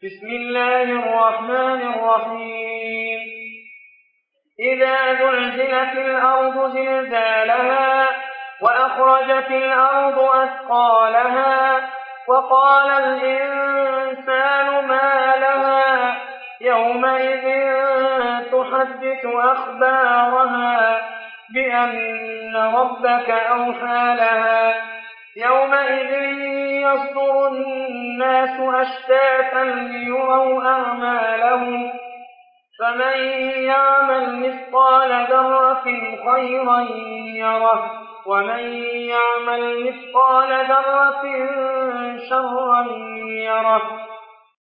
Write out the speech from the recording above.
بسم الله الرحمن الرحيم إذا زلزلت الأرض زلزالها وأخرجت الأرض أثقالها وقال الإنسان ما لها يومئذ تحدث أخبارها بأن ربك أوحى لها يومئذ يصدر الناس أشتاتا ليروا أعمالهم فمن يعمل مثقال ذرة خيرا يره ومن يعمل مثقال ذرة شرا يره